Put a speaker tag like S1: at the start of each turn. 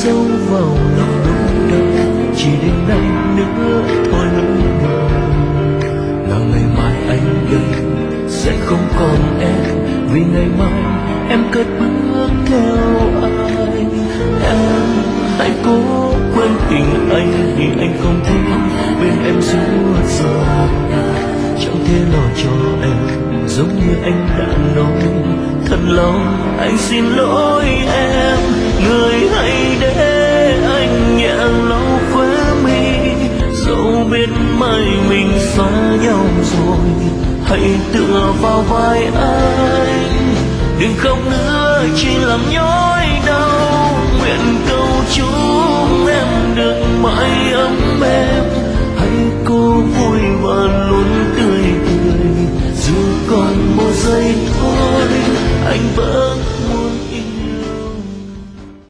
S1: sâu vào lòng nỗi đau, chỉ đêm nay nữa thôi nỗi buồn. Là ngày mai anh đây sẽ không còn em, vì ngày mai em cất bước theo ai. Em hãy cố quên tình anh, vì anh không thể bên em suốt giờ. Chẳng thể lo cho em giống như anh đã nói. Thật lòng anh xin lỗi em, người hãy để anh nhẹ lau khóe mi. Dẫu biết mai mình xa nhau rồi, hãy tựa vào vai anh, đừng khóc nữa chỉ làm nhói